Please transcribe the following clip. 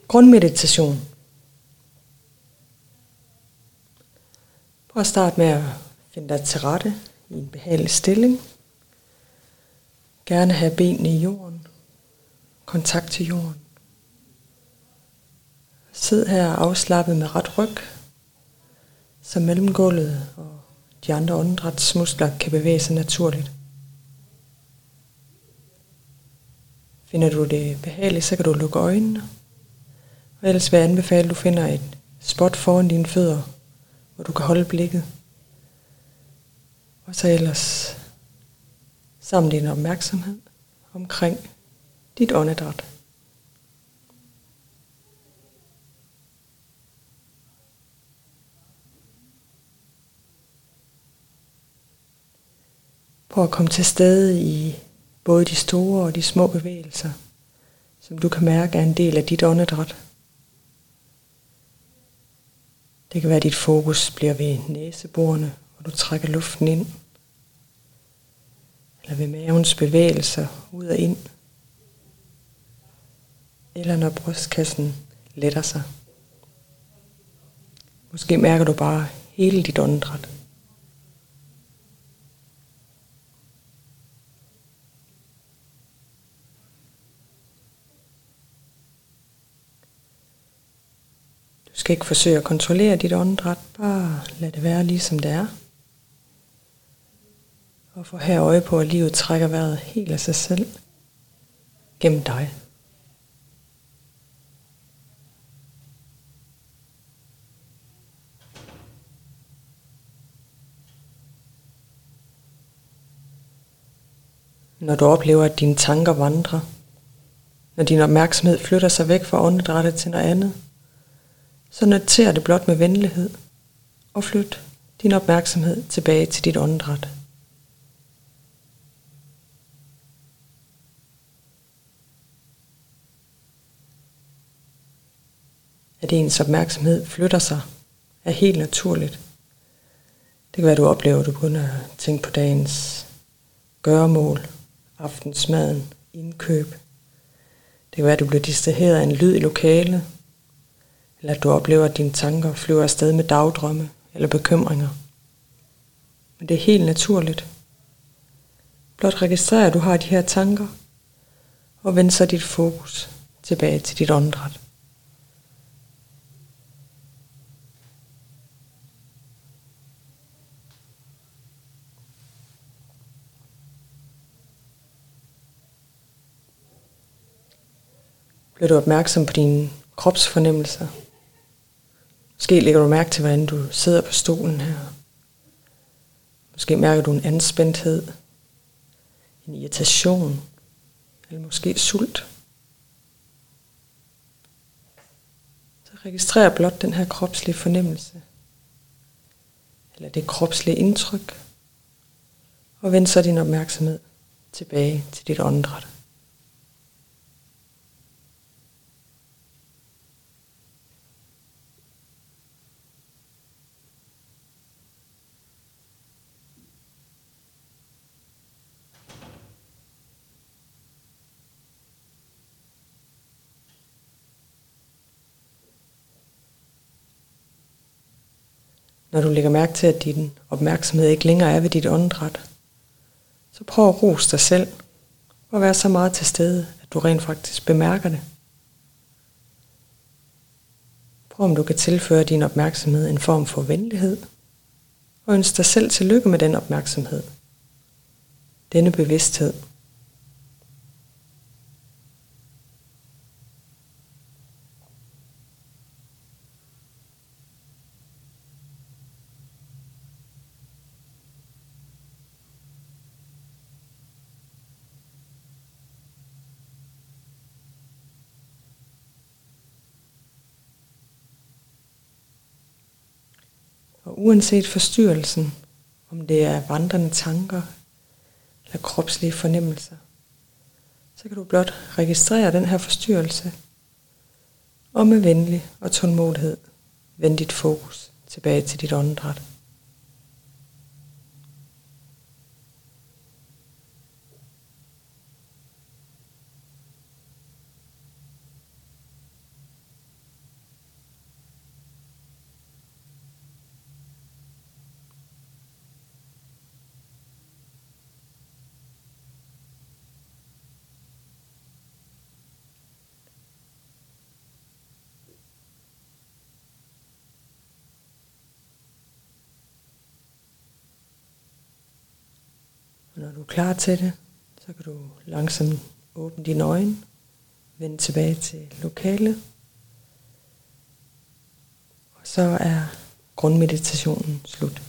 Grundmeditation. Prøv at starte med at finde dig til rette i en behagelig stilling. Gerne have benene i jorden. Kontakt til jorden. Sid her afslappet med ret ryg, så mellemgulvet og de andre åndedrætsmuskler kan bevæge sig naturligt. Finder du det behageligt, så kan du lukke øjnene. Og ellers vil jeg anbefale, at du finder et spot foran dine fødder, hvor du kan holde blikket. Og så ellers samle din opmærksomhed omkring dit åndedræt. Prøv at komme til stede i både de store og de små bevægelser, som du kan mærke er en del af dit åndedræt. Det kan være, at dit fokus bliver ved næseborene, hvor du trækker luften ind. Eller ved mavens bevægelser ud og ind. Eller når brystkassen letter sig. Måske mærker du bare hele dit åndedræt. Du skal ikke forsøge at kontrollere dit åndedræt, bare lad det være ligesom det er. Og få her øje på, at livet trækker vejret helt af sig selv gennem dig. Når du oplever, at dine tanker vandrer, når din opmærksomhed flytter sig væk fra åndedrættet til noget andet, så noter det blot med venlighed og flyt din opmærksomhed tilbage til dit åndedræt. At ens opmærksomhed flytter sig er helt naturligt. Det kan være, at du oplever, at du begynder at tænke på dagens gøremål, aftensmaden, indkøb. Det kan være, at du bliver distraheret af en lyd i lokalet, eller at du oplever, at dine tanker flyver afsted med dagdrømme eller bekymringer. Men det er helt naturligt. Blot registrer, at du har de her tanker, og vend så dit fokus tilbage til dit åndedræt. Bliver du opmærksom på dine kropsfornemmelser? Måske lægger du mærke til, hvordan du sidder på stolen her. Måske mærker du en anspændthed, en irritation, eller måske sult. Så registrer blot den her kropslige fornemmelse, eller det kropslige indtryk, og vend så din opmærksomhed tilbage til dit åndedræt. Når du lægger mærke til, at din opmærksomhed ikke længere er ved dit åndedræt, så prøv at rose dig selv og være så meget til stede, at du rent faktisk bemærker det. Prøv om du kan tilføre din opmærksomhed en form for venlighed, og ønske dig selv tillykke med den opmærksomhed, denne bevidsthed. Og uanset forstyrrelsen, om det er vandrende tanker eller kropslige fornemmelser, så kan du blot registrere den her forstyrrelse, og med venlig og tålmodighed vend dit fokus tilbage til dit åndedræt. Når du er klar til det, så kan du langsomt åbne dine øjne, vende tilbage til lokalet, og så er grundmeditationen slut.